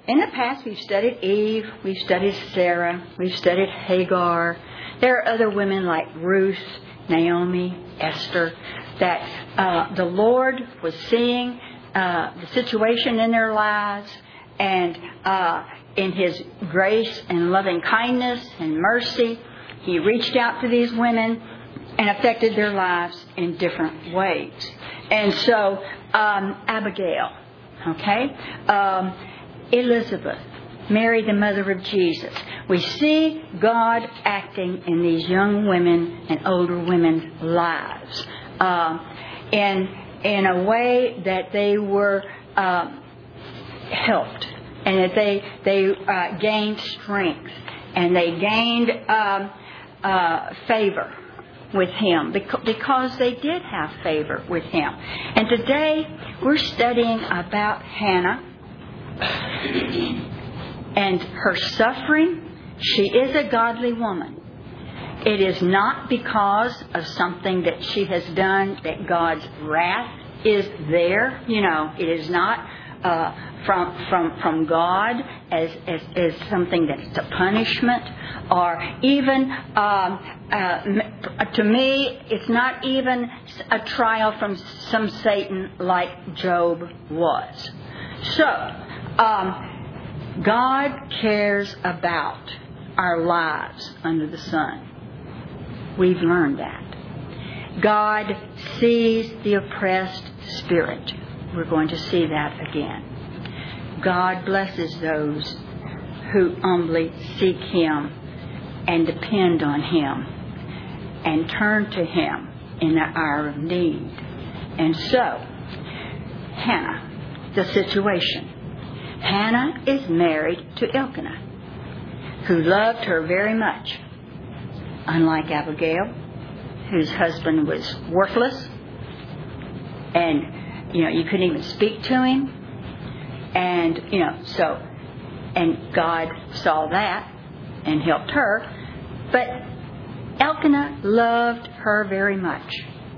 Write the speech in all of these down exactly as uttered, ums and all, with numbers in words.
in the past, we've studied Eve, we've studied Sarah, we've studied Hagar. There are other women like Ruth, Naomi, Esther, that uh, the Lord was seeing uh, the situation in their lives, and uh, in His grace and loving kindness and mercy, He reached out to these women and affected their lives in different ways. And so, um, Abigail, okay, um, Elizabeth, Mary, the mother of Jesus. We see God acting in these young women and older women's lives uh, in in a way that they were uh, helped, and that they they uh, gained strength, and they gained um, uh, favor with Him, because they did have favor with Him. And today we're studying about Hannah and her suffering. She is a godly woman. It is not because of something that she has done that God's wrath is there. You know, it is not uh, from from from God as, as as something that's a punishment, or even um, uh, to me, it's not even a trial from some Satan like Job was. So, um, God cares about our lives under the sun. We've learned that. God sees the oppressed spirit. We're going to see that again. God blesses those who humbly seek Him and depend on Him and turn to Him in the hour of need. And so, Hannah, the situation. Hannah is married to Elkanah, who loved her very much, unlike Abigail, whose husband was worthless, and, you know, you couldn't even speak to him. And, you know, so, and God saw that and helped her. But Elkanah loved her very much.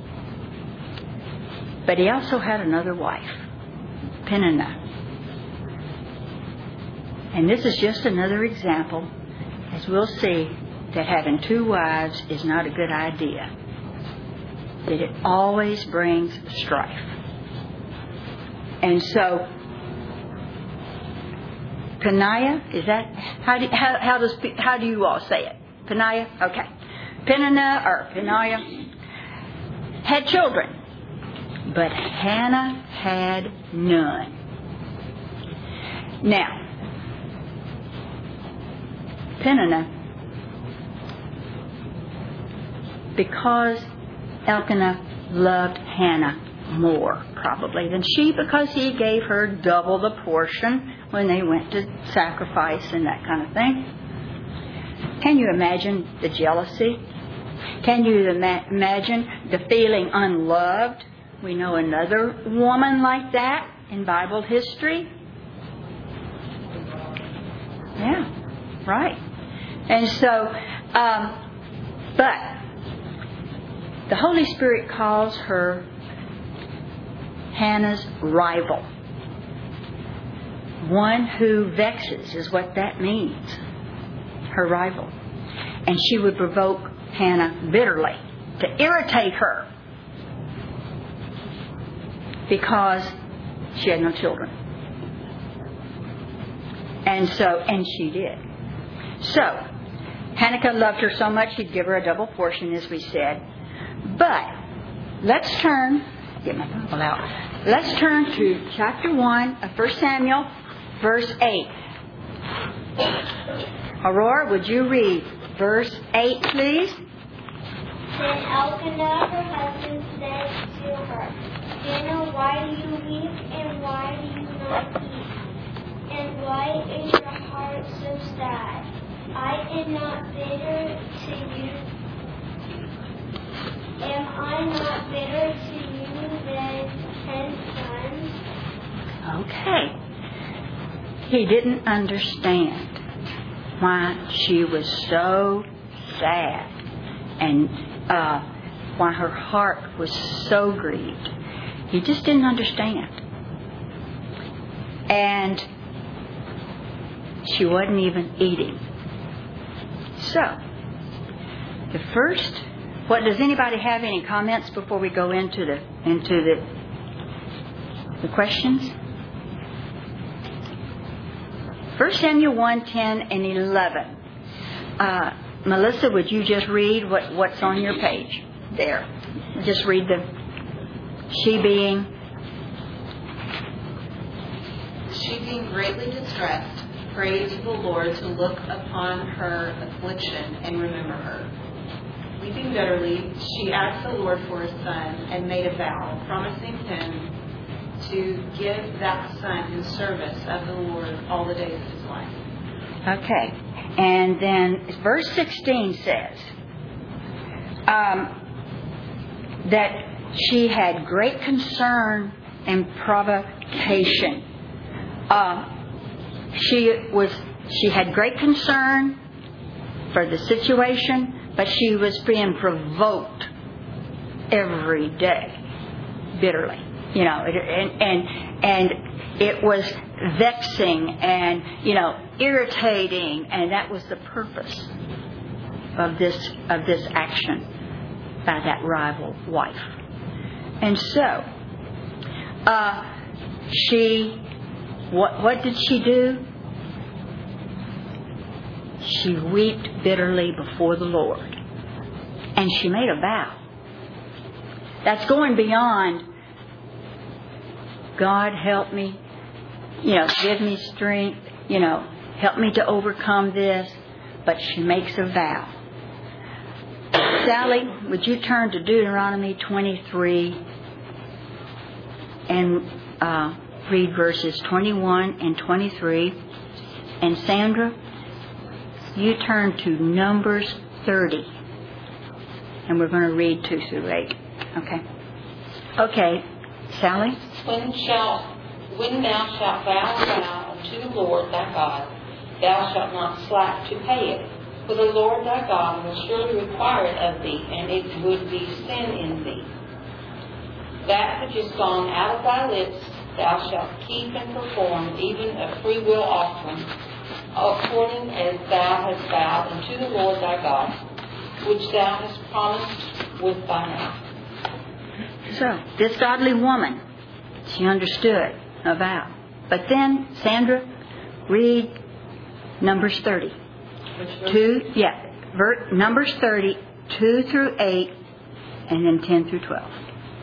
But he also had another wife, Peninnah. And this is just another example, as we'll see, that having two wives is not a good idea. That it always brings strife. And so, Peninnah, is that, how do, how, how, does, how do you all say it? Peninnah? Okay. Peninnah or Peninnah had children, but Hannah had none. Now, Peninnah, because Elkanah loved Hannah more, probably, than she, because he gave her double the portion when they went to sacrifice and that kind of thing. Can you imagine the jealousy? Can you ima- imagine the feeling unloved? We know another woman like that in Bible history. Yeah, right. And so, um, but the Holy Spirit calls her Hannah's rival. One who vexes is what that means. Her rival. And she would provoke Hannah bitterly to irritate her because she had no children. And so, and she did. So, Hannah loved her so much he'd give her a double portion, as we said. But let's turn, get my Bible out. Let's turn to chapter one of First Samuel, verse eight. Aurora, would you read verse eight, please? Then Elkanah, her husband, said to her, Hannah, why do you weep, and why do you not eat? And why is your heart so sad? I am not bitter to you. Am I not bitter to you than ten sons? Okay. He didn't understand why she was so sad and uh, why her heart was so grieved. He just didn't understand. And She wasn't even eating. So, the first, what does anybody have any comments before we go into the into the the questions? First Samuel one, ten, and eleven. Uh, Melissa, would you just read what, what's on your page there? Just read the she being she being greatly distressed, prayed to the Lord to look upon her affliction and remember her. Weeping bitterly, she asked the Lord for a son and made a vow, promising him to give that son in service of the Lord all the days of his life. Okay. And then verse sixteen says um, that she had great concern and provocation. Uh, she was she had great concern for the situation, but she was being provoked every day, bitterly. You know, and and and it was vexing and, you know, irritating, and that was the purpose of this of this action by that rival wife. And so, uh, she, what what did she do? She wept bitterly before the Lord, and she made a vow. That's going beyond, God help me, you know, give me strength, you know, help me to overcome this. But she makes a vow. Sally, would you turn to Deuteronomy twenty-three and uh, read verses twenty-one and twenty-three. And Sandra, you turn to Numbers thirty. And we're going to read two through eight. Okay? Okay, Sally? When shalt, when thou shalt vow a vow unto the Lord thy God, thou shalt not slack to pay it. For the Lord thy God will surely require it of thee, and it would be sin in thee. That which is gone out of thy lips thou shalt keep and perform, even a free will offering, according as thou hast vowed unto the Lord thy God, which thou hast promised with thy mouth. So, this godly woman, she understood a vow. But then, Sandra, read Numbers thirty. Two, yeah, ver, Numbers thirty, two through eight, and then ten through twelve.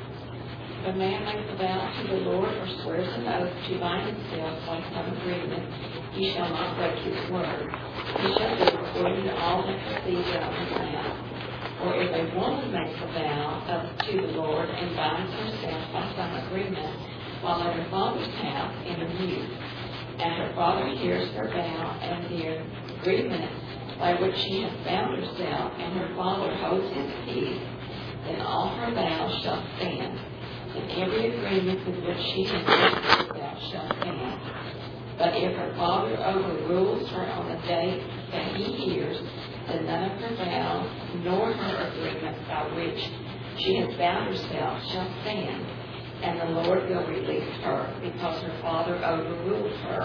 If a man makes a vow to the Lord or swears an oath to bind himself by some agreement, he shall not break his word. He shall do according to all that proceeds out of his mouth. Or if a woman makes a vow to the Lord and binds herself by some agreement while at her father's house in a youth, and her father hears her vow and the agreement by which she has bound herself, and her father holds his peace, then all her vows shall stand, and every agreement with which she has bound herself shall stand. But if her father overrules her on the day that he hears, then none of her vows nor her agreement by which she has bound herself shall stand, and the Lord will release her, because her father overruled her.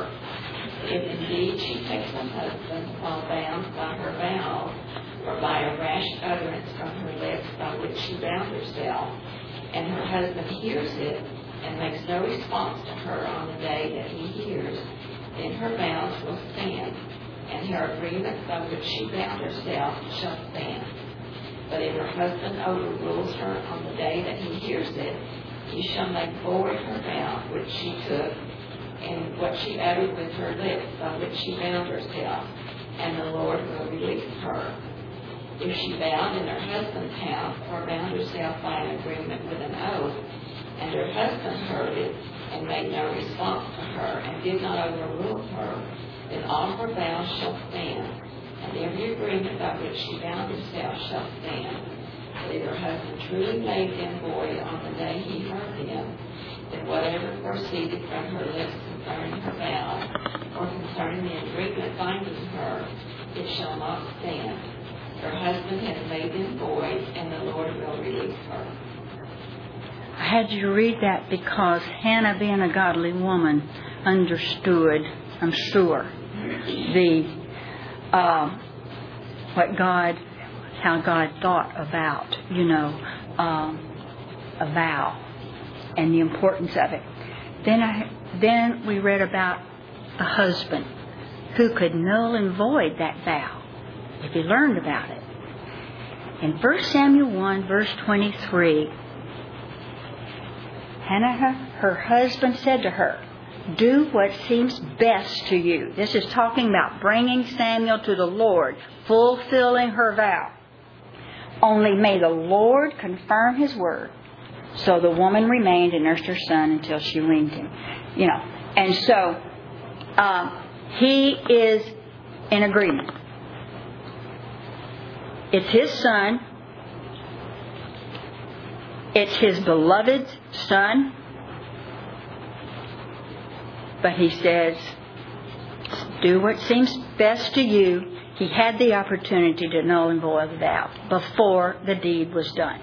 If indeed she takes a husband while bound by her vows, or by a rash utterance from her lips by which she bound herself, and her husband hears it and makes no response to her on the day that he hears, then her vows will stand, and her agreement by which she bound herself shall stand. But if her husband overrules her on the day that he hears it, he shall make void her vow which she took, and what she uttered with her lips by which she bound herself, and the Lord will release her. If she bound in her husband's house, or bound herself by an agreement with an oath, and her husband heard it, and made no response to her, and did not overrule her, then all her vows shall stand, and every agreement by which she bound herself shall stand. But if her husband truly made them void on the day he heard them, then whatever proceeded from her lips concerning her vows, or concerning the agreement binding her, it shall not stand. Her husband has made them void, and the Lord will release her. I had you read that because Hannah, being a godly woman, understood, I'm sure, the um, what God, how God thought about, you know, um, a vow and the importance of it. Then I, then we read about a husband who could null and void that vow if he learned about it. In First Samuel one, verse twenty-three, Hannah, her husband, said to her, "Do what seems best to you." This is talking about bringing Samuel to the Lord, fulfilling her vow. "Only may the Lord confirm His word." So the woman remained and nursed her son until she weaned him. You know, and so um, he is in agreement. It's his son. It's his beloved son. But he says, do what seems best to you. He had the opportunity to null and void the vow before the deed was done.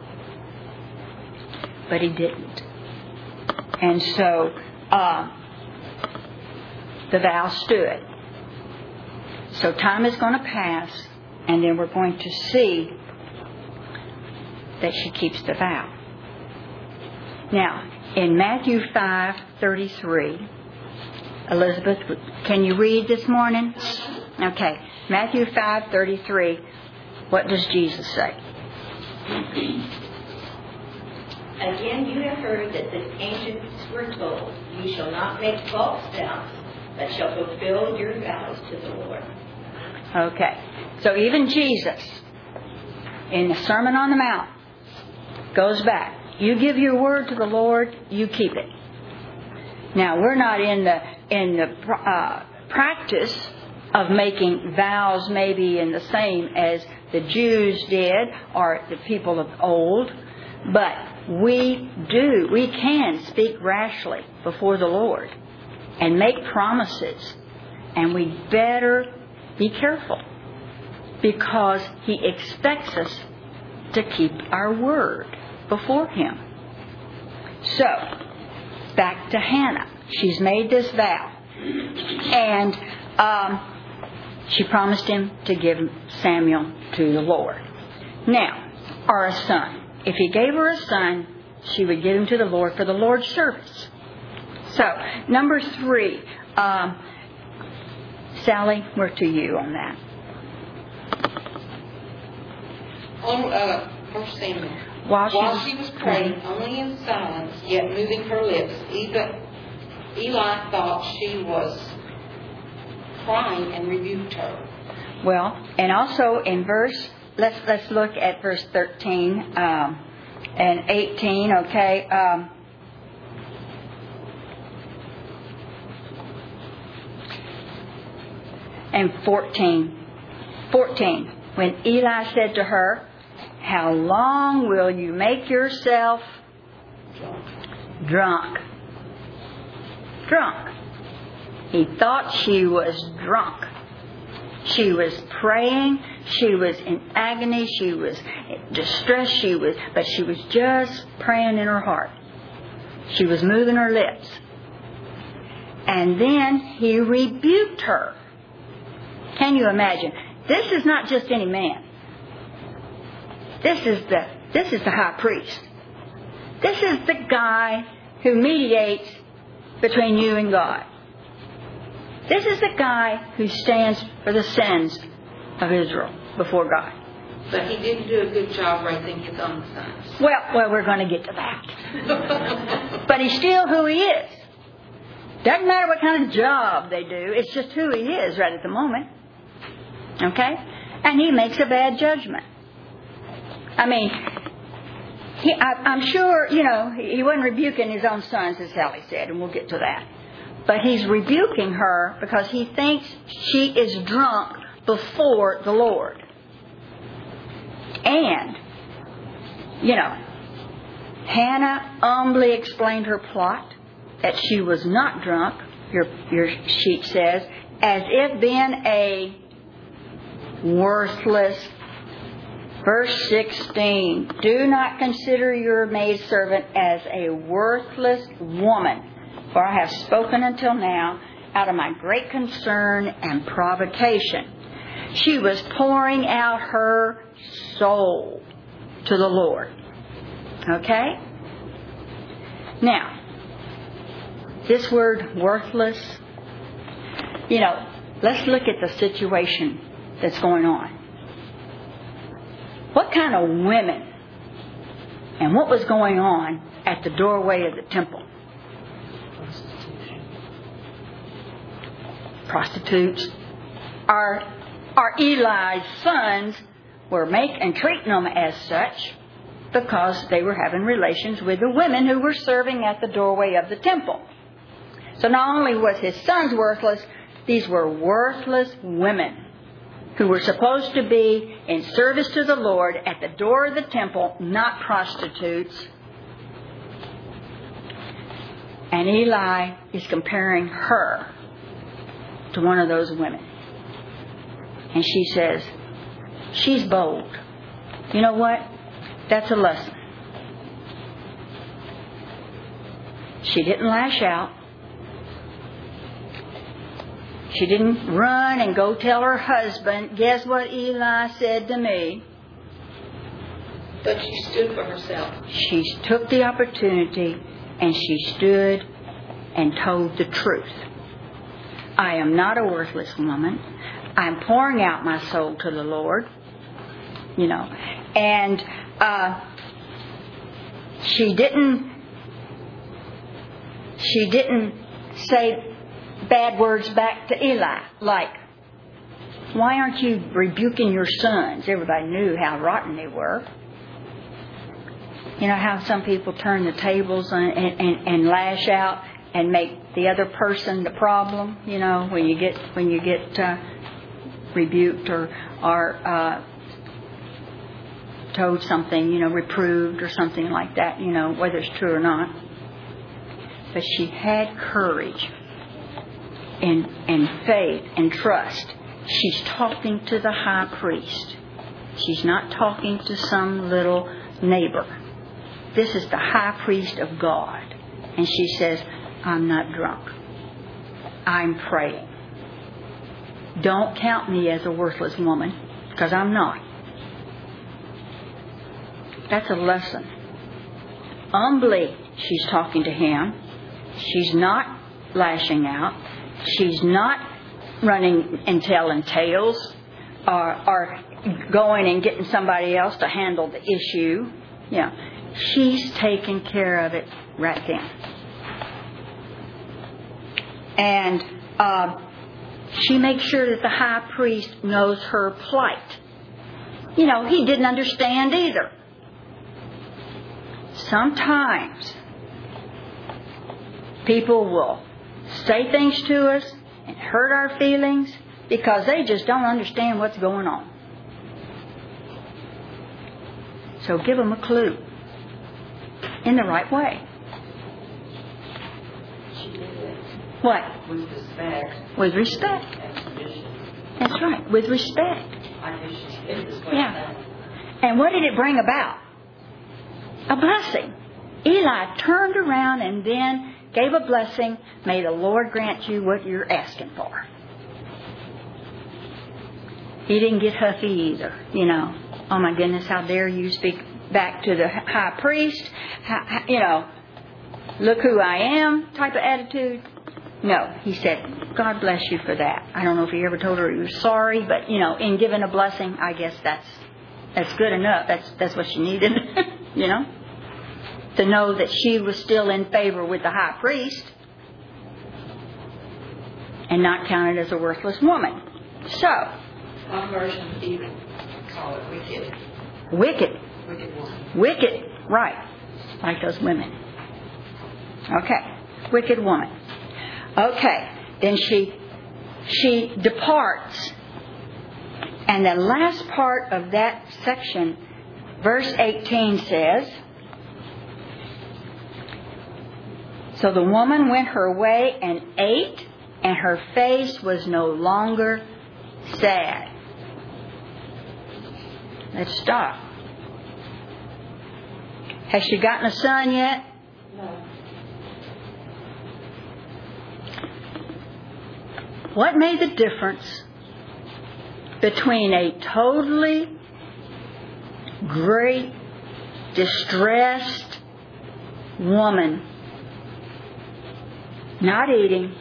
But he didn't. And so uh, the vow stood. So time is going to pass, and then we're going to see that she keeps the vow. Now, in Matthew five thirty-three, Elizabeth, can you read this morning? Okay, Matthew five thirty-three. What does Jesus say? Again, you have heard that the ancients were told, "You shall not make false vows, but shall fulfill your vows to the Lord." Okay, so even Jesus, in the Sermon on the Mount, goes back. You give your word to the Lord, you keep it. Now, we're not in the in the uh, practice of making vows maybe in the same as the Jews did or the people of old, but we do, we can speak rashly before the Lord and make promises, and we better be careful because He expects us to keep our word before Him. So, back to Hannah. She's made this vow. And um, she promised him to give Samuel to the Lord. Now, or a son. If he gave her a son, she would give him to the Lord for the Lord's service. So, number three. Um, Sally, we're to you on that. On uh, First Samuel. While she, While was, she was praying, only in silence, yet moving her lips, Eva, Eli thought she was crying and rebuked her. Well, and also in verse, let's let's look at verse thirteen um, and eighteen. Okay. Um, and fourteen. fourteen. When Eli said to her, "How long will you make yourself drunk?" Drunk. He thought she was drunk. She was praying. She was in agony. She was distressed. She was, but she was just praying in her heart. She was moving her lips. And then he rebuked her. Can you imagine? This is not just any man. This is the this is the high priest. This is the guy who mediates between you and God. This is the guy who stands for the sins of Israel before God. But he didn't do a good job raising his own sons. Well, well, we're going to get to that. But he's still who he is. Doesn't matter what kind of job they do. It's just who he is right at the moment. Okay? And he makes a bad judgment. I mean, he, I, I'm sure, you know, he, he wasn't rebuking his own sons, as Sally said, and we'll get to that. But he's rebuking her because he thinks she is drunk before the Lord. And, you know, Hannah humbly explained her plot, that she was not drunk, your, your sheet says, as if being a worthless. Verse sixteen, do not consider your maidservant as a worthless woman, for I have spoken until now, out of my great concern and provocation. She was pouring out her soul to the Lord. Okay? Now, this word worthless, you know, let's look at the situation that's going on. What kind of women and what was going on at the doorway of the temple? Prostitutes. Our, our Eli's sons were making and treating them as such because they were having relations with the women who were serving at the doorway of the temple. So not only was his sons worthless, these were worthless women who were supposed to be in service to the Lord at the door of the temple, not prostitutes. And Eli is comparing her to one of those women. And she says, she's bold. You know what? That's a lesson. She didn't lash out. She didn't run and go tell her husband, guess what Eli said to me? But she stood for herself. She took the opportunity and she stood and told the truth. I am not a worthless woman. I'm pouring out my soul to the Lord. You know. And uh, she didn't she didn't say bad words back to Eli, like, why aren't you rebuking your sons? Everybody knew how rotten they were. You know how some people turn the tables and, and, and lash out and make the other person the problem. You know, when you get when you get uh, rebuked or or uh, told something, you know, reproved or something like that. You know, whether it's true or not. But she had courage. And, and faith and trust. She's talking to the high priest. She's not talking to some little neighbor. This is the high priest of God. And she says, I'm not drunk. I'm praying. Don't count me as a worthless woman, because I'm not. That's a lesson. Humbly, she's talking to him. She's not lashing out. She's not running and telling tales or, or going and getting somebody else to handle the issue. You know, she's taking care of it right then. And uh, she makes sure that the high priest knows her plight. You know, he didn't understand either. Sometimes people will say things to us and hurt our feelings because they just don't understand what's going on. So give them a clue in the right way. What? With respect. With respect. That's right. With respect. Yeah. And what did it bring about? A blessing. Eli turned around and then gave a blessing. May the Lord grant you what you're asking for. He didn't get huffy either. You know, oh my goodness, how dare you speak back to the high priest? How, you know, look who I am type of attitude. No, he said, God bless you for that. I don't know if he ever told her he was sorry, but, you know, in giving a blessing, I guess that's that's good enough. That's, that's what she needed, you know. To know that she was still in favor with the high priest and not counted as a worthless woman. So, One version even call it wicked. Wicked. Wicked woman. Wicked. Right. Like those women. Okay. Wicked woman. Okay. Then she she departs. And the last part of that section, verse eighteen says, so the woman went her way and ate, and her face was no longer sad. Let's stop. Has she gotten a son yet? No. What made the difference between a totally great, distressed woman not eating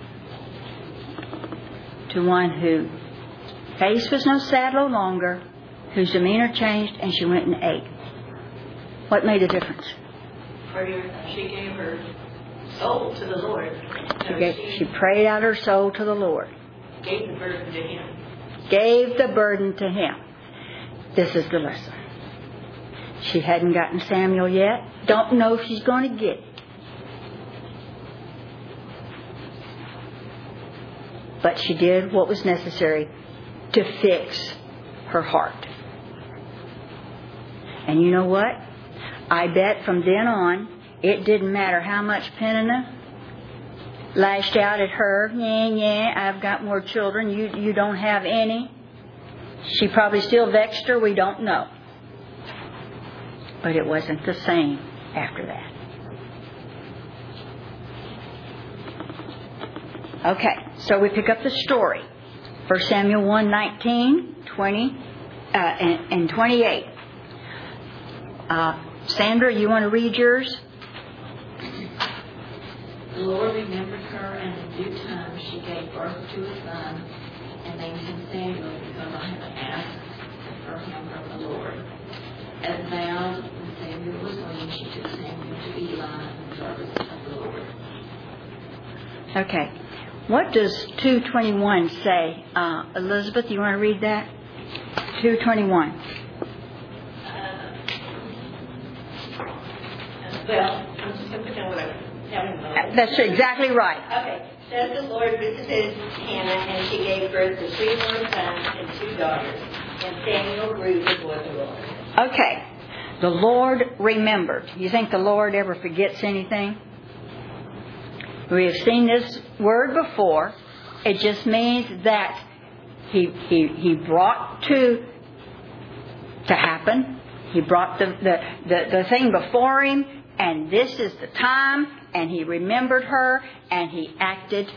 to one who face was no saddle longer, whose demeanor changed, and she went and ate? What made the difference? She gave her soul to the Lord. She, gave, she prayed out her soul to the Lord. Gave the burden to Him. Gave the burden to Him. This is the lesson. She hadn't gotten Samuel yet. Don't know if she's going to get it. But she did what was necessary to fix her heart. And you know what? I bet from then on, it didn't matter how much Peninnah lashed out at her. Yeah, yeah, I've got more children. You, you don't have any. She probably still vexed her. We don't know. But it wasn't the same after that. Okay, so we pick up the story. First Samuel one, nineteen, twenty, uh, and, and twenty-eight. Uh, Sandra, you want to read yours? The Lord remembered her, and in due time she gave birth to a son, and named him Samuel, because I had asked for him from the Lord. As vowed, when Samuel was weaned, she took Samuel to Eli in the service of the Lord. Okay. What does two twenty-one say? Uh, Elizabeth, you want to read that? two twenty-one. Uh, well, I'm just going to put down what I'm telling you. That's exactly right. Okay. Says the Lord visited Hannah, and she gave birth to three more sons and two daughters. And Samuel grew before the Lord. Okay. The Lord remembered. You think the Lord ever forgets anything? We have seen this word before. It just means that He He He brought to to happen. He brought the the, the, the thing before Him, and this is the time, and He remembered her, and He acted.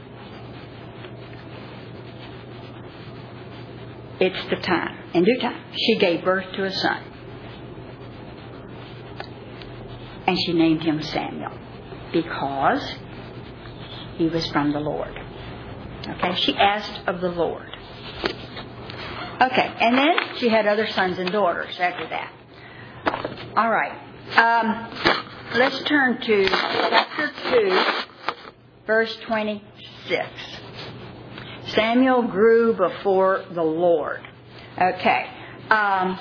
It's the time. In due time, she gave birth to a son. And she named him Samuel because he was from the Lord. Okay, she asked of the Lord. Okay, and then she had other sons and daughters after that. All right, um, let's turn to chapter two, verse twenty-six. Samuel grew before the Lord. Okay, um,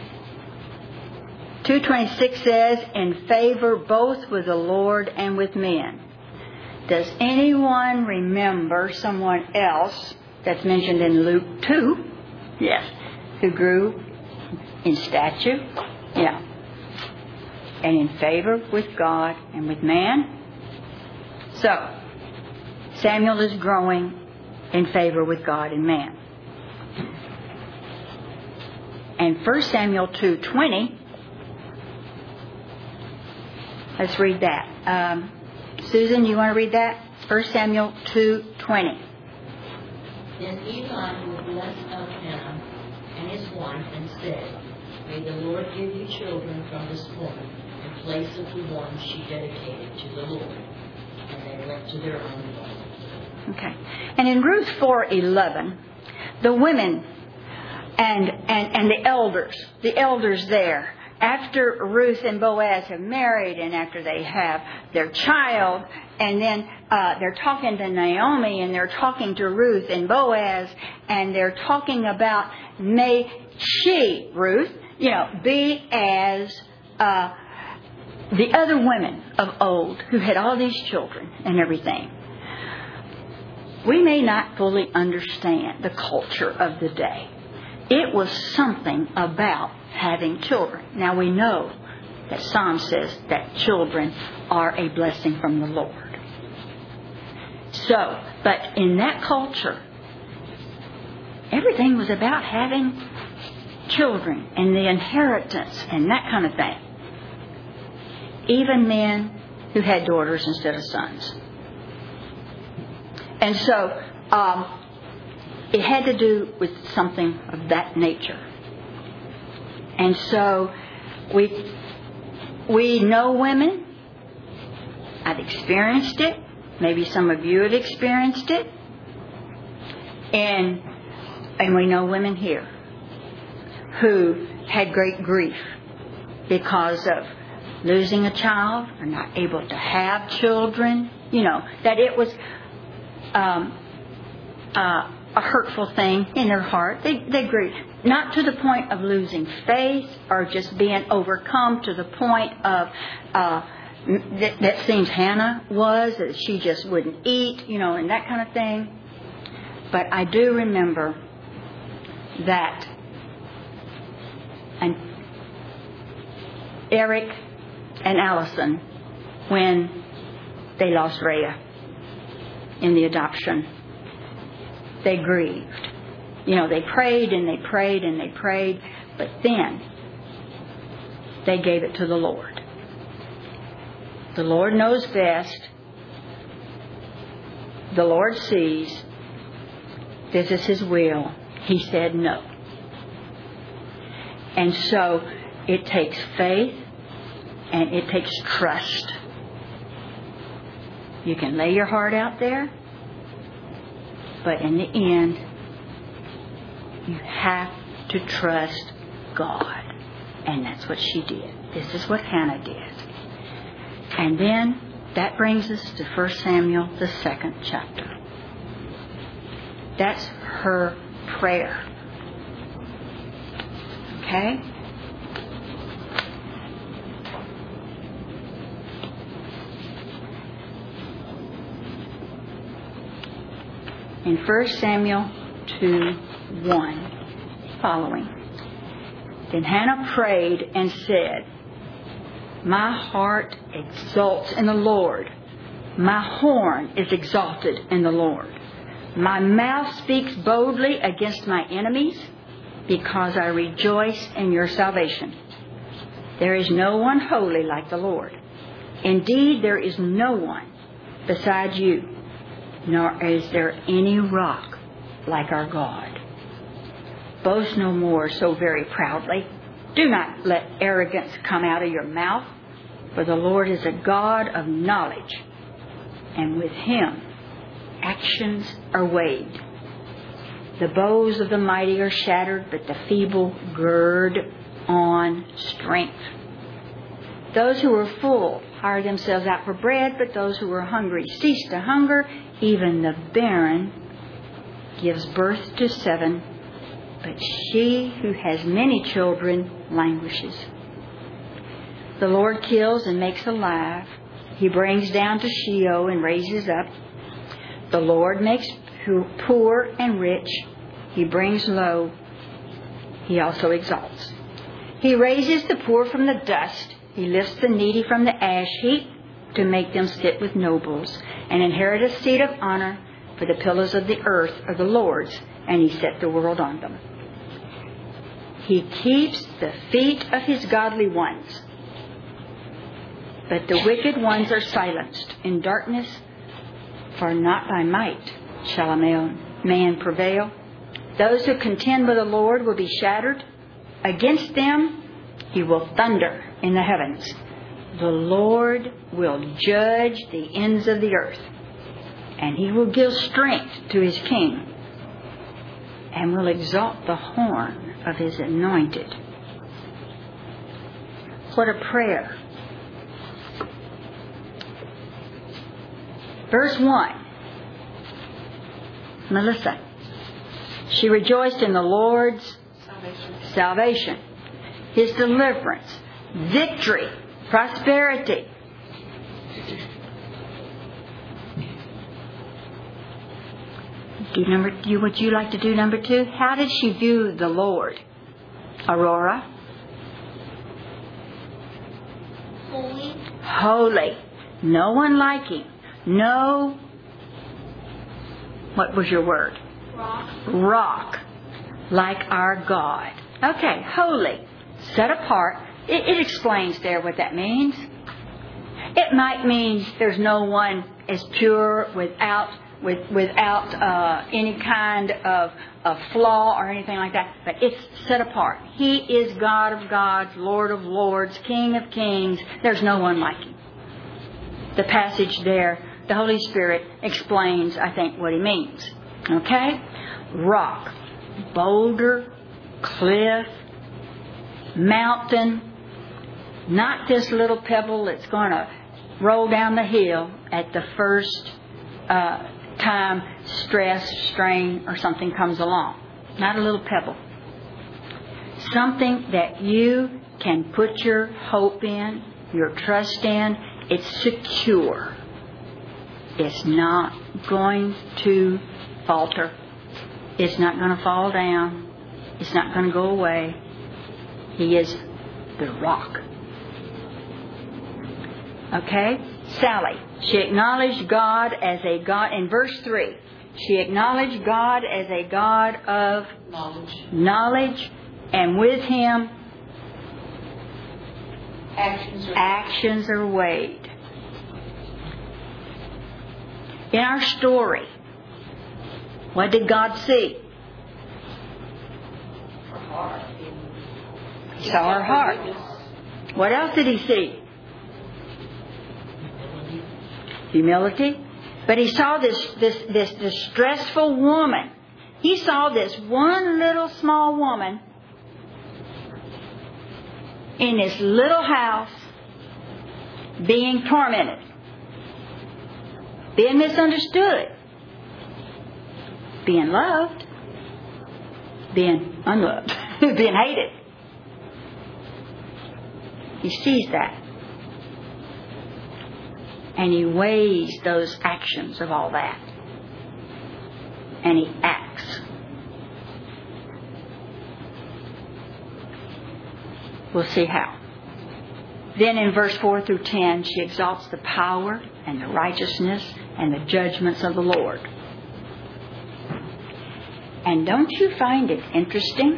two twenty-six says, in favor both with the Lord and with men. Does anyone remember someone else that's mentioned in Luke two? Yes. Who grew in stature? Yeah. And in favor with God and with man? So, Samuel is growing in favor with God and man. And First Samuel two twenty, let's read that. Um, Susan, you want to read that? First Samuel two twenty. Then Eli was blessed of him and his wife and said, may the Lord give you children from this woman in place of the one she dedicated to the Lord. And they went to their own way. Okay. And in Ruth four eleven, the women and, and, and the elders, the elders there, after Ruth and Boaz have married and after they have their child, and then uh, they're talking to Naomi and they're talking to Ruth and Boaz, and they're talking about, may she, Ruth, you know, be as uh, the other women of old who had all these children and everything. We may not fully understand the culture of the day. It was something about having children. Now we know that Psalm says that children are a blessing from the Lord. So, but in that culture, everything was about having children and the inheritance and that kind of thing. Even men who had daughters instead of sons. And so Um, it had to do with something of that nature. And so we we know women. I've experienced it. Maybe some of you have experienced it. And and we know women here who had great grief because of losing a child or not able to have children. You know, that it was um, uh, a hurtful thing in their heart. They, they grieved. Not to the point of losing faith or just being overcome to the point of... Uh, That, that seems Hannah was, that she just wouldn't eat, you know, and that kind of thing. But I do remember that and Eric and Allison, when they lost Rhea in the adoption, they grieved. You know, they prayed and they prayed and they prayed, but then they gave it to the Lord. The Lord knows best. The Lord sees. This is His will. He said no. And so it takes faith and it takes trust. You can lay your heart out there, but in the end, you have to trust God. And that's what she did. This is what Hannah did. And then that brings us to First Samuel, the second chapter. That's her prayer. Okay? In First Samuel two one, following. Then Hannah prayed and said, my heart exults in the Lord. My horn is exalted in the Lord. My mouth speaks boldly against my enemies because I rejoice in your salvation. There is no one holy like the Lord. Indeed, there is no one beside you, nor is there any rock like our God. Boast no more so very proudly. Do not let arrogance come out of your mouth, for the Lord is a God of knowledge, and with Him actions are weighed. The bows of the mighty are shattered, but the feeble gird on strength. Those who are full hire themselves out for bread, but those who are hungry cease to hunger. Even the barren gives birth to seven, but she who has many children languishes. The Lord kills and makes alive. He brings down to Sheol and raises up. The Lord makes poor and rich. He brings low. He also exalts. He raises the poor from the dust. He lifts the needy from the ash heap to make them sit with nobles and inherit a seat of honor. For the pillars of the earth are the Lord's, and He set the world on them. He keeps the feet of His godly ones, but the wicked ones are silenced in darkness, for not by might shall a man prevail. Those who contend with the Lord will be shattered. Against them He will thunder in the heavens. The Lord will judge the ends of the earth, and He will give strength to His king, and will exalt the horn of His anointed. What a prayer. Verse one. Melissa. She rejoiced in the Lord's Salvation. salvation, His deliverance, victory, prosperity. Do number, do, would you like to do number two? How did she view the Lord? Aurora? Holy. Holy. No one like Him. No, what was your word? Rock. Rock. Like our God. Okay, holy. Set apart. It, it explains there what that means. It might mean there's no one as pure without with, without uh, any kind of, of flaw or anything like that. But it's set apart. He is God of gods, Lord of lords, King of kings. There's no one like Him. The passage there, the Holy Spirit explains, I think, what He means. Okay? Rock, boulder, cliff, mountain, not this little pebble that's going to roll down the hill at the first uh, time stress, strain, or something comes along. Not a little pebble. Something that you can put your hope in, your trust in. It's secure. It's not going to falter. It's not going to fall down. It's not going to go away. He is the rock. Okay? Sally, she acknowledged God as a God. In verse three, she acknowledged God as a God of Knowledge. knowledge, and with Him Actions are actions are weighed. In our story, what did God see? her heart. He saw her heart. What else did He see? Humility. But He saw this, this, this distressful woman. He saw this one little small woman in this little house being tormented, being misunderstood, being loved, being unloved, being hated. He sees that. And He weighs those actions of all that. And He acts. We'll see how. Then in verse four through ten, she exalts the power and the righteousness and the judgments of the Lord. And don't you find it interesting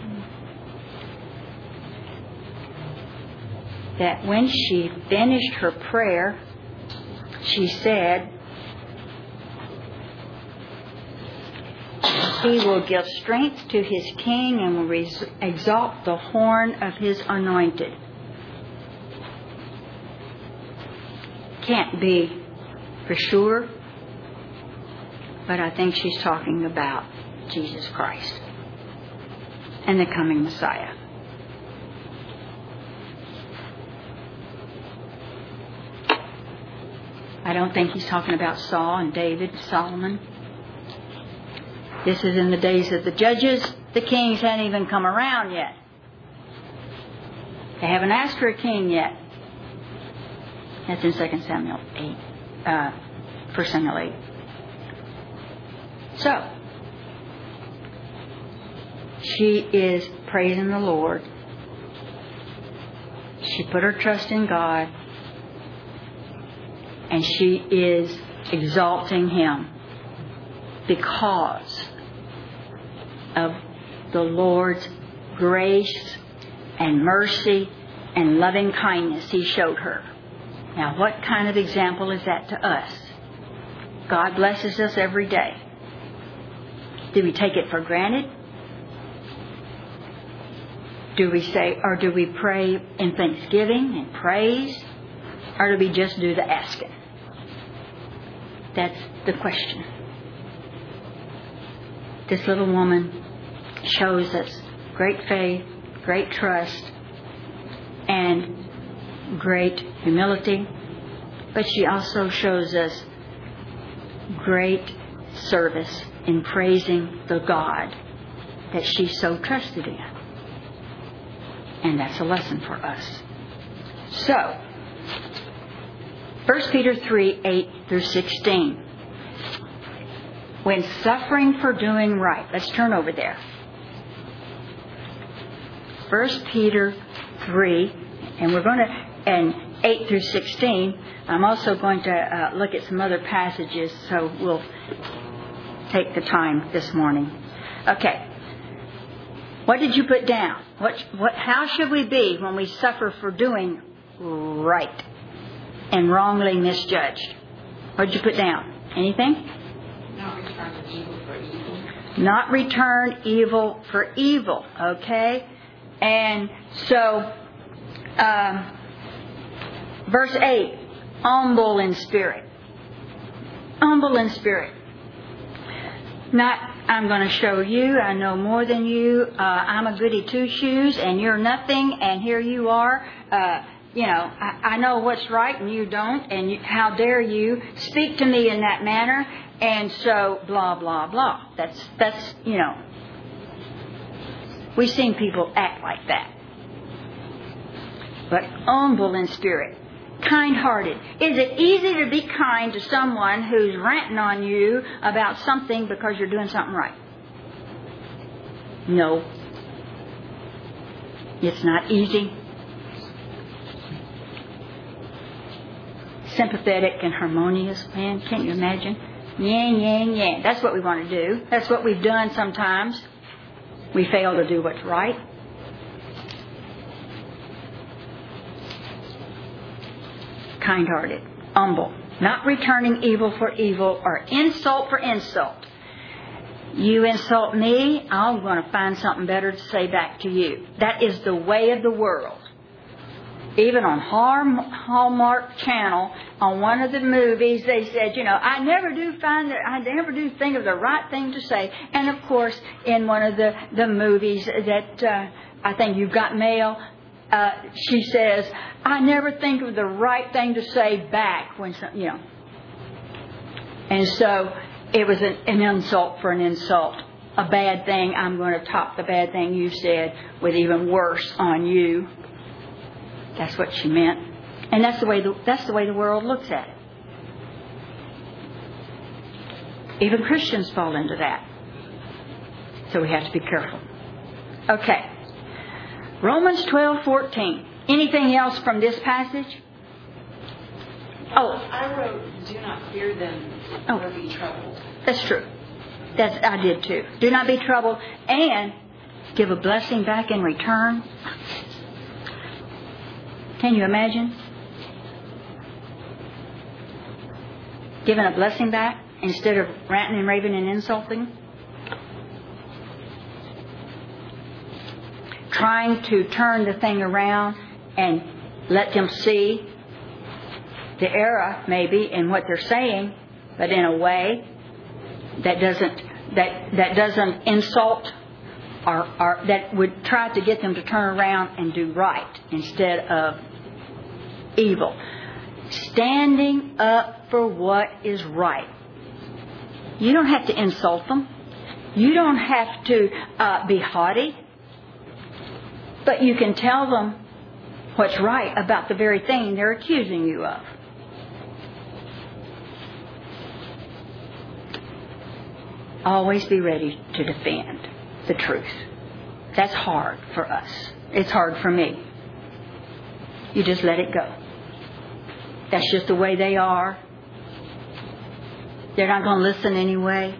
that when she finished her prayer, she said, He will give strength to His king and will res- exalt the horn of His anointed. Can't be for sure, but I think she's talking about Jesus Christ and the coming Messiah. I don't think He's talking about Saul and David and Solomon. This is in the days of the judges. The kings hadn't even come around yet. They haven't asked for a king yet. That's in Second Samuel eight. Uh, First Samuel eight. So, she is praising the Lord. She put her trust in God. And she is exalting Him because of the Lord's grace and mercy and loving kindness He showed her. Now, what kind of example is that to us? God blesses us every day. Do we take it for granted? Do we say, or do we pray in thanksgiving and praise? Or do we just do the asking? That's the question. This little woman shows us great faith, great trust, and great humility. But she also shows us great service in praising the God that she so trusted in. And that's a lesson for us. So, First Peter three, eight through sixteen. When suffering for doing right. Let's turn over there. First Peter three, and we're going to, and eight through sixteen. I'm also going to uh, look at some other passages, so we'll take the time this morning. Okay. What did you put down? What, what, how should we be when we suffer for doing right and wrongly misjudged? What did you put down? Anything? Not return evil for evil, okay? And so, um, verse eight, humble in spirit. Humble in spirit. Not, I'm going to show you, I know more than you, uh, I'm a goody two-shoes, and you're nothing, and here you are. Uh, you know, I, I know what's right, and you don't, and you, how dare you speak to me in that manner, and so, blah, blah, blah. That's, that's, you know, we've seen people act like that. But humble in spirit. Kind-hearted. Is it easy to be kind to someone who's ranting on you about something because you're doing something right? No. It's not easy. Sympathetic and harmonious, man. Can't you imagine? Yang, yang, yang. That's what we want to do. That's what we've done sometimes. We fail to do what's right. Kind-hearted, humble, not returning evil for evil or insult for insult. You insult me, I'm going to find something better to say back to you. That is the way of the world. Even on Hallmark Channel, on one of the movies, they said, you know, I never do find that, I never do think of the right thing to say. And of course, in one of the, the movies that uh, I think You've Got Mail, Uh, she says, I never think of the right thing to say back when some, you know. And so it was an, an insult for an insult. A bad thing, I'm going to top the bad thing you said with even worse on you. That's what she meant. And that's the way the, that's the way the world looks at it. Even Christians fall into that. So we have to be careful. Okay. Romans twelve fourteen. Anything else from this passage? Oh, I wrote, do not fear them oh, or be troubled. That's true. That's I did too. Do not be troubled and give a blessing back in return. Can you imagine? Giving a blessing back instead of ranting and raving and insulting? Trying to turn the thing around and let them see the error maybe in what they're saying, but in a way that doesn't that that doesn't insult or, or that would try to get them to turn around and do right instead of evil. Standing up for what is right. You don't have to insult them. You don't have to uh, be haughty. But you can tell them what's right about the very thing they're accusing you of. Always be ready to defend the truth. That's hard for us. It's hard for me. You just let it go. That's just the way they are. They're not going to listen anyway.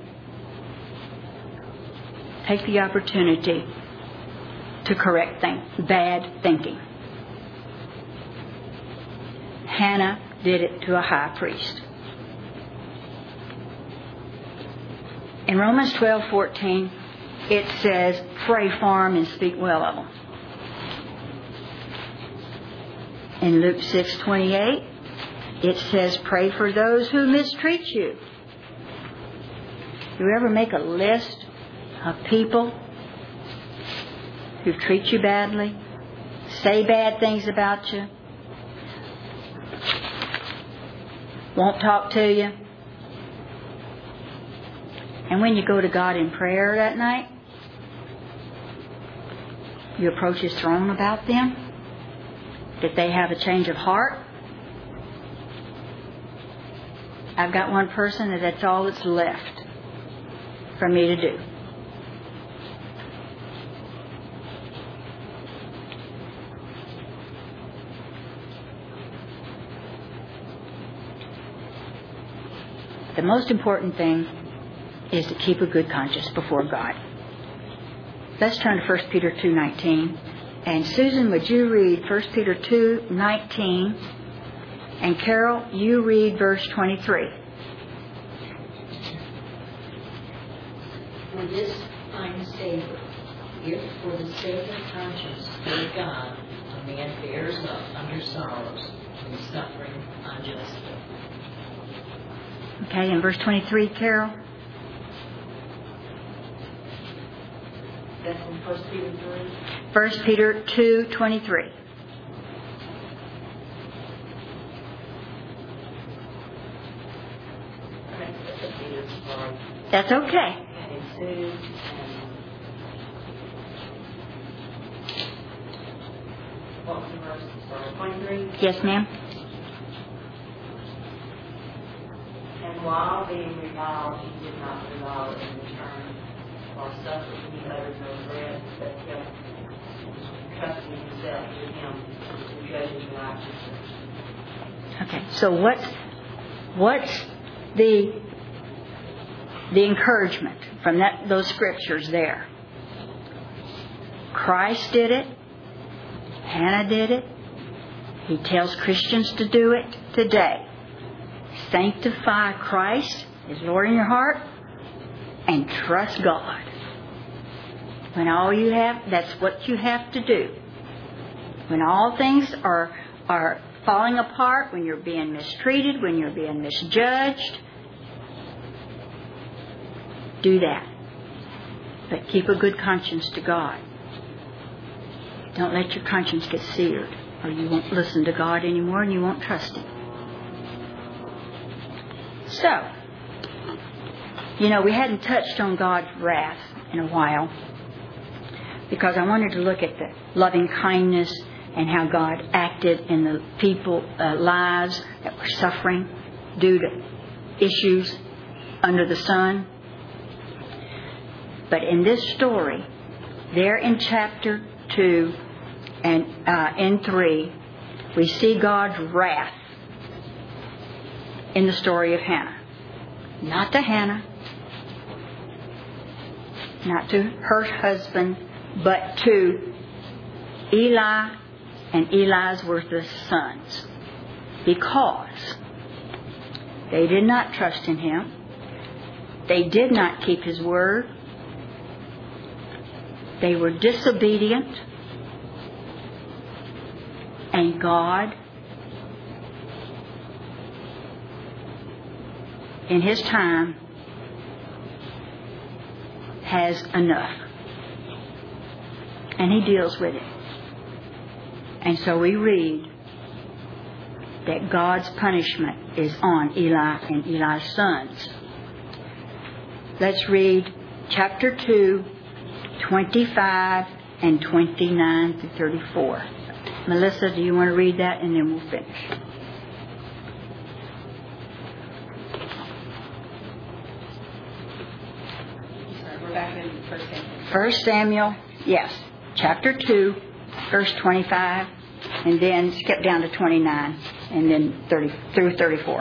Take the opportunity to correct things, bad thinking. Hannah did it to a high priest. In Romans twelve fourteen, it says, pray for them and speak well of them. In Luke six twenty-eight, it says, pray for those who mistreat you. You ever make a list of people who treat you badly, say bad things about you, won't talk to you? And when you go to God in prayer that night, you approach His throne about them, that they have a change of heart. I've got one person that that's all that's left for me to do. The most important thing is to keep a good conscience before God. Let's turn to First Peter two nineteen. And Susan, would you read First Peter two nineteen? And Carol, you read verse twenty-three. When do this find favor, if for the sake of conscience toward God, a man bears up under sorrows and suffering unjustly. Okay, in verse twenty-three, Carol. That's in First Peter three. First Peter two twenty-three. That's okay. And it says, um, what was the verse? Sorry, twenty-three. Yes, ma'am. And while being reviled, he did not revile in return, or suffered he uttered no threat, but kept trusting himself to him who judges righteousness. Okay, so what's, what's the, the encouragement from that, those scriptures there? Christ did it. Hannah did it. He tells Christians to do it today. Sanctify Christ as Lord in your heart and trust God. When all you have, that's what you have to do. When all things are are falling apart, when you're being mistreated, when you're being misjudged, do that. But keep a good conscience to God. Don't let your conscience get seared, or you won't listen to God anymore and you won't trust Him. So, you know, we hadn't touched on God's wrath in a while because I wanted to look at the loving kindness and how God acted in the people's uh, lives that were suffering due to issues under the sun. But in this story, there in chapter two and uh, in three, we see God's wrath in the story of Hannah. Not to Hannah, not to her husband, but to Eli and Eli's worthless sons. Because they did not trust in Him. They did not keep His word. They were disobedient. And God, in His time, has enough. And He deals with it. And so we read that God's punishment is on Eli and Eli's sons. Let's read chapter two, twenty-five and twenty-nine to thirty-four. Melissa, do you want to read that and then we'll finish? Sorry, we're back in First Samuel. First Samuel, yes, chapter two, verse twenty-five, and then skip down to twenty-nine, and then thirty through thirty-four.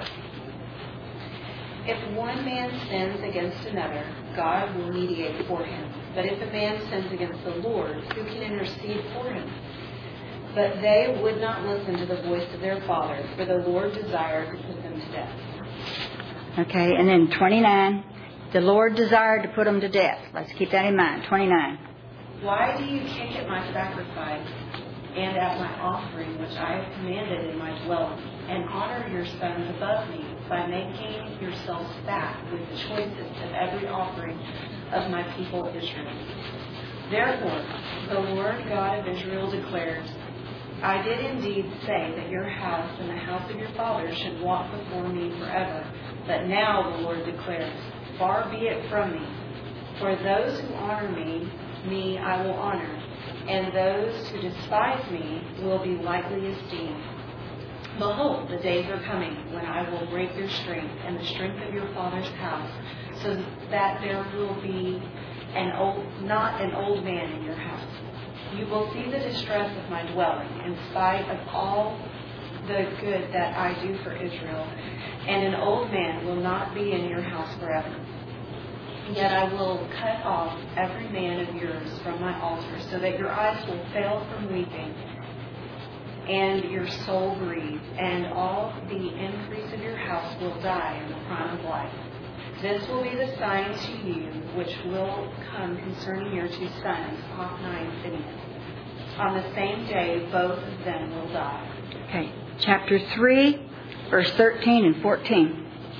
If one man sins against another, God will mediate for him. But if a man sins against the Lord, who can intercede for him? But they would not listen to the voice of their father, for the Lord desired to put them to death. Okay, and then twenty-nine, the Lord desired to put them to death. Let's keep that in mind. twenty-nine. Why do you kick at my sacrifice and at my offering, which I have commanded in my dwelling, and honor your sons above me by making yourselves fat with the choicest of every offering of my people Israel? Therefore, the Lord God of Israel declares, I did indeed say that your house and the house of your fathers should walk before me forever. But now the Lord declares, far be it from me. For those who honor me, me I will honor, and those who despise me will be lightly esteemed. Behold, the days are coming when I will break your strength and the strength of your father's house, so that there will be an old, not an old man in your house. You will see the distress of my dwelling, in spite of all the good that I do for Israel, and an old man will not be in your house forever. Yet I will cut off every man of yours from my altar, so that your eyes will fail from weeping, and your soul grieve, and all the increase of your house will die in the prime of life. This will be the sign to you which will come concerning your two sons, Hophni and Phinehas. On the same day, both of them will die. Okay, chapter three, verse thirteen and fourteen.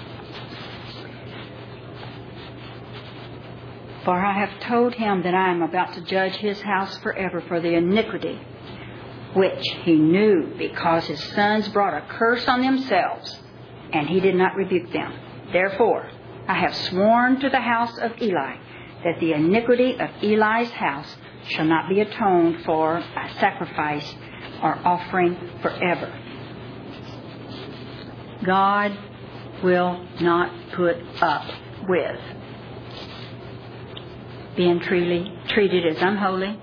For I have told him that I am about to judge his house forever for the iniquity which he knew, because his sons brought a curse on themselves, and he did not rebuke them. Therefore, I have sworn to the house of Eli that the iniquity of Eli's house shall not be atoned for by sacrifice or offering forever. God will not put up with being treated, treated as unholy,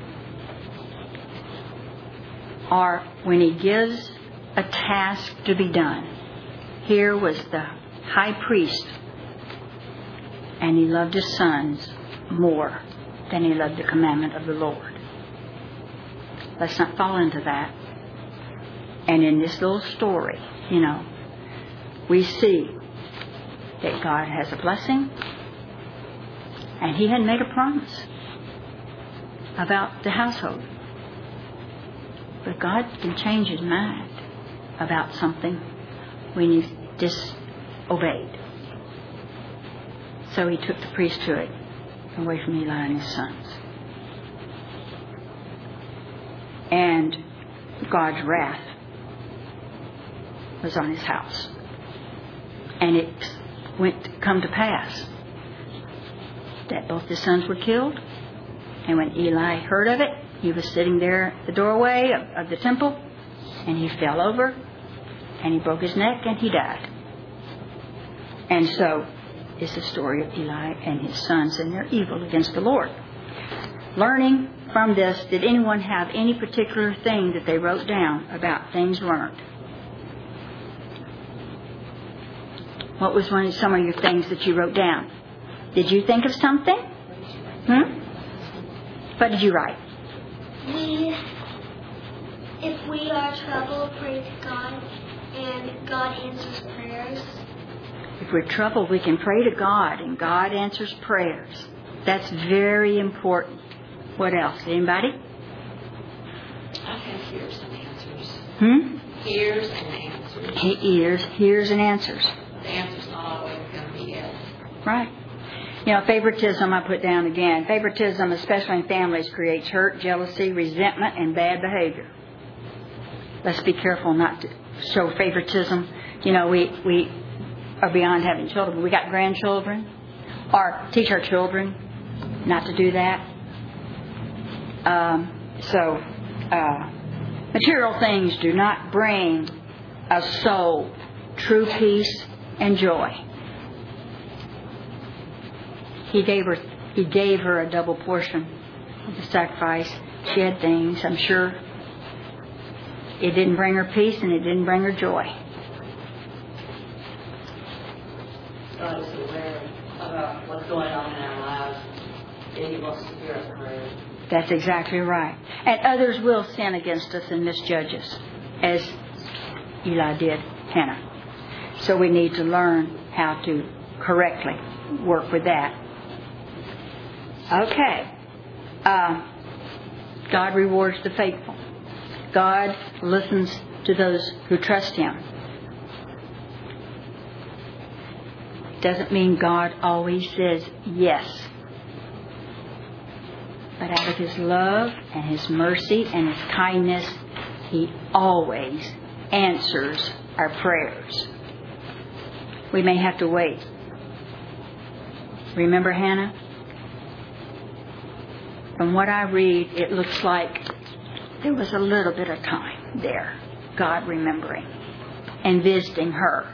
or when he gives a task to be done. Here was the high priest, and he loved his sons more than he loved the commandment of the Lord. Let's not fall into that. And in this little story, you know, we see that God has a blessing, and he had made a promise about the household. But God can change his mind about something when he's disobeyed. So he took the priesthood away from Eli and his sons. And God's wrath was on his house. And it went to come to pass that both his sons were killed. And when Eli heard of it, he was sitting there at the doorway of, of the temple, and he fell over, and he broke his neck, and he died. And so is the story of Eli and his sons and their evil against the Lord. Learning from this, did anyone have any particular thing that they wrote down about things learned? What was one of some of your things that you wrote down? Did you think of something? Hmm? What did you write? We, if we are troubled, pray to God, and God answers prayers. If we're troubled, we can pray to God, and God answers prayers. That's very important. What else? Anybody? I have hears and answers. Hmm? Hears and answers. He hears, hears and answers. The answer's not always going to be yes. Right. You know, favoritism I put down again. Favoritism, especially in families, creates hurt, jealousy, resentment, and bad behavior. Let's be careful not to show favoritism. You know, we, we are beyond having children. We got grandchildren. Or teach our children not to do that. Um, so, uh, material things do not bring a soul true peace and joy. He gave her, he gave her a double portion of the sacrifice. She had things, I'm sure. It didn't bring her peace, and it didn't bring her joy. God is aware of what's going on in our lives, and He wants to hear our prayers. That's exactly right. And others will sin against us and misjudge us, as Eli did Hannah. So we need to learn how to correctly work with that. Okay. Uh, God rewards the faithful. God listens to those who trust Him. Doesn't mean God always says yes. But out of His love and His mercy and His kindness, He always answers our prayers. We may have to wait. Remember Hannah? From what I read, it looks like there was a little bit of time there, God remembering and visiting her.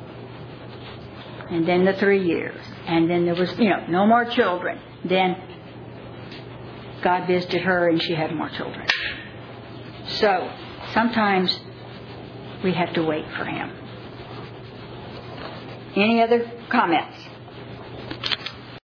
And then the three years. And then there was, you know, no more children. Then God visited her and she had more children. So sometimes we have to wait for Him. Any other comments?